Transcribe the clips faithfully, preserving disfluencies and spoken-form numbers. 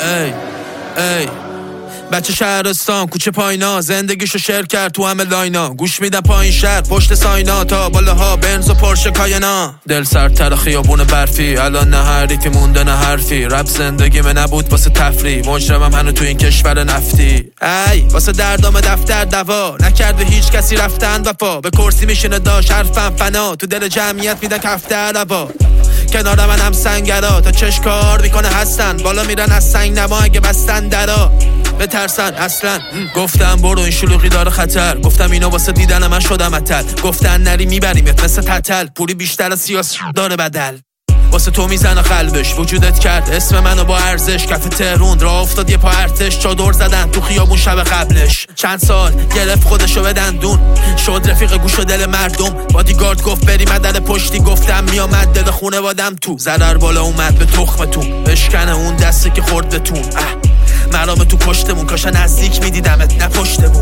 ای ای بچه شهرستان کوچه پاینا زندگیشو شیر کرد تو همه لاینا گوش میدم پایین شهر پشت ساینا تا بالاها بنز و پرشه کاینا دل سردتر خیابون برفی الان نه حریفی مونده نه حرفی رپ زندگی من نبود واسه تفریح مجرمم هنو تو این کشور نفتی ای واسه دردام دفتر دوا نکرده هیچ کسی رفتن وفا به کرسی میشینه داش حرفم فنا تو دل جمعیت میدن کفتر روا کنار من هم سنگرا تا چش کار میکنه هستن بالا میرن از سنگ نما اگه بستن درا بترسن اصلا گفتم برو این شلوغی داره خطر گفتم اینا واسه دیدن من شدم اتل گفتن نری میبریمت مثل تتل پولی بیشتر از سیاس داره بدل واسه تو میزنه قلبش وجودت کرد اسم منو با ارزش کف تهرون راه افتاد یه پا ارتش چادر زدن تو خیابون شب قبلش چند سال گرفت خودشو به دندون شد رفیق گوش و دل مردم بادیگارد گفت بری مدل پشتی گفتم میامد دل خونه وادم تو ضرر بالا اومد به تخمتون بشکنه اون دسته که خورد بتون مرام تو پشتمون کاشا نزدیک میدیدمت نه پشتمون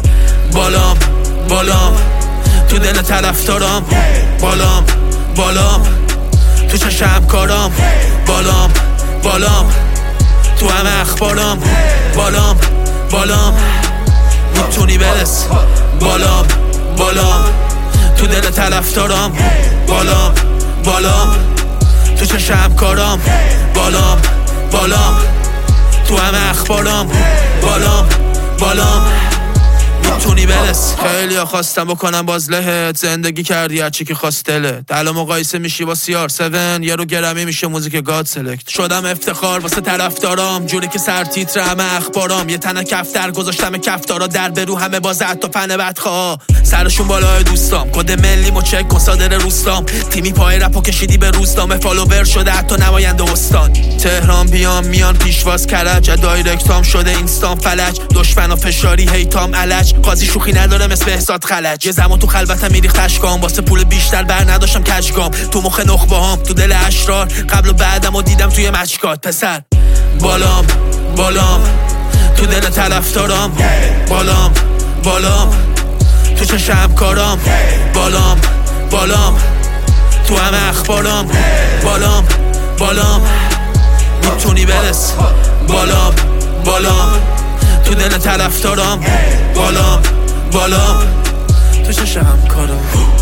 بالام بالام تو دل طرفدارام بالام بالام تو چشم کارام بالام بالام تو همه اخبارام بالام بالام میتونی برس بالام بالام تو دل طرفدارام بالام بالام تو چشم کارام بالام بالام تو همه اخبارام بالام بالام میتونی برس خیلی ها خواستم بکنم باز لهت زندگی کردی هرچی که خواست دلت الان مقایسه میشی با سی آر هفت یه رو گرمی میشه موزیک گاد سلکت شدم افتخار واسه طرفدارام جوری که سر تیتر همه اخبارام یه تنه کفتر گذاشتم کفتارا در برو همه باز حتی فن بدخواه سرشون بالای دوستام کد ملی مو چک کن صادر روستام تیمی پای رپو کشیدی به روستام فالوور شده حتی نماینده استان تهران بیام میان پیشواز کرج دایرکتام شده اینستام فلج دشمن و فشاری هیتام الج قاضی شوخی نداره مثل بهزاد خلج یه زمان تو خلوتم میریخت اشکام واسه پول بیشتر بر نداشتم کجگام تو مخ نخبه هام تو دل اشرار قبل و بعدم و دیدم توی مچکات پسر بالام بالام تو دل طرفدارام بالام بالام تو چشم کارام بالام بالام تو همه اخبارام بالام بالام میتونی برس بالام بالام تو دل طرفدارام بالام بالام تو چشم کارام